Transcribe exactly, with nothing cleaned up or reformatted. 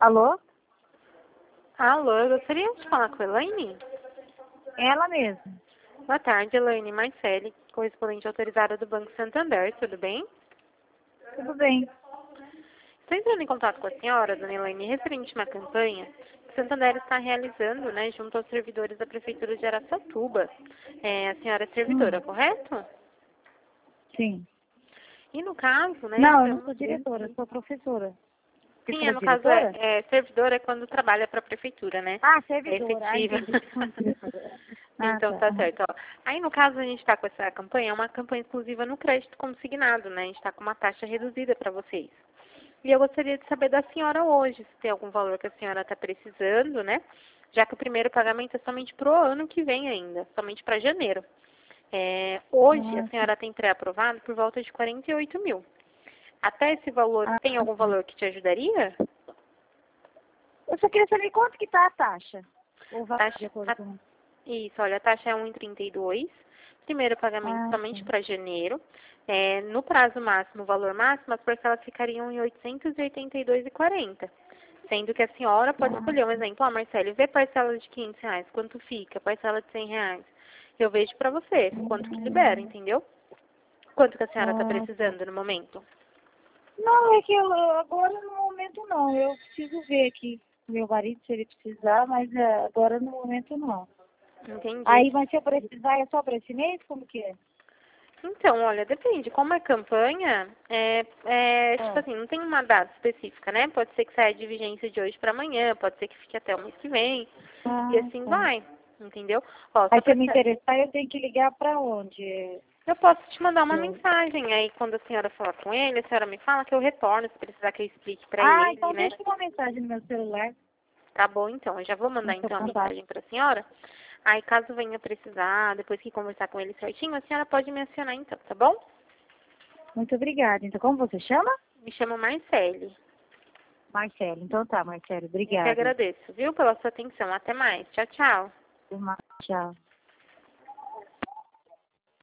Alô? Alô, eu gostaria de falar com a Elaine. Ela mesma. Boa tarde, Elaine Marcelli, correspondente autorizada do Banco Santander, tudo bem? Tudo bem. Estou entrando em contato com a senhora, dona Elaine, referente a uma campanha que o Santander está realizando, né, junto aos servidores da Prefeitura de Araçatuba. É, a senhora é servidora, Hum. correto? Sim. E no caso, né, Não, eu não estamos... sou diretora, eu sou professora. Você Sim, é, falou no caso, é, diretora? é servidora é quando trabalha para a Prefeitura, né? Ah, É servidora. Ah, efetiva. entendi. Diretora. Ah, Então, tá. tá Aham. certo. Ó. Aí, no caso, a gente está com essa campanha, é uma campanha exclusiva no crédito consignado, né? A gente está com uma taxa reduzida para vocês. E eu gostaria de saber da senhora hoje, se tem algum valor que a senhora está precisando, né? Já que o primeiro pagamento é somente para o ano que vem ainda, somente para janeiro. É, hoje, a Ah, sim. senhora tem pré-aprovado por volta de quarenta e oito mil. Até esse valor, Ah, tem algum sim. valor que te ajudaria? Eu só queria saber quanto que tá a taxa. Ou vai de Taxa, acordo a- com... isso, olha, a taxa é um vírgula trinta e dois. Primeiro pagamento Ah, somente sim. para janeiro. É, no prazo máximo, o valor máximo, as parcelas ficariam em oitocentos e oitenta e dois reais e quarenta centavos. Sendo que a senhora pode Ah, escolher um exemplo. Ah, Marcelo, vê parcela de quinhentos reais, quanto fica? Parcela de cem reais. Eu vejo para você, quanto que libera, hum, entendeu? Quanto que a senhora está ah, tá. precisando no momento? Não, é que eu, eu- agora no momento não. Eu preciso ver aqui meu marido se ele precisar, mas é, agora no momento não. Entendi. Aí, mas se eu precisar, é só para esse mês? Como que é? Então, olha, depende. Como é campanha, é, é, tipo Ah, assim, não tem uma data específica, né? Pode ser que saia de vigência de hoje para amanhã, pode ser que fique até o mês que vem, e ah, assim tá. vai, entendeu? Ó, Aí só se eu pra me você, interessar, eu tenho que ligar para onde? eu posso te mandar uma Eu- mensagem, aí quando a senhora falar com ele, a senhora me fala que eu retorno, se precisar que eu explique para Ah, ele, então né? deixa uma mensagem no meu celular, Tá bom, então, eu já vou mandar no seu então a contato. mensagem para a senhora. Aí, caso venha precisar, depois que conversar com ele certinho, a senhora pode me acionar então, tá bom? Muito obrigada. Então, como você chama? Me chamo Marcele. Marcelo. Então tá, Marcelo. Eu que Obrigada. agradeço, viu, pela sua atenção. Até mais. Tchau, tchau. Até mais. Tchau.